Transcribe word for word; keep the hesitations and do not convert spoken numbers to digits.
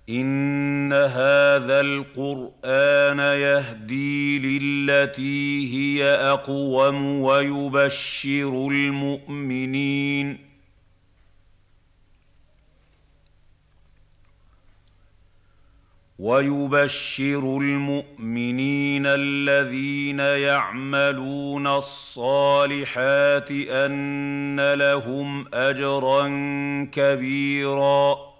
إِنَّ هَٰذَا الْقُرْآنَ يَهْدِي لِلَّتِي هِيَ أَقْوَمُ وَيُبَشِّرُ الْمُؤْمِنِينَ ويبشر المؤمنين الذين يعملون الصالحات أن لهم أجرا كبيرا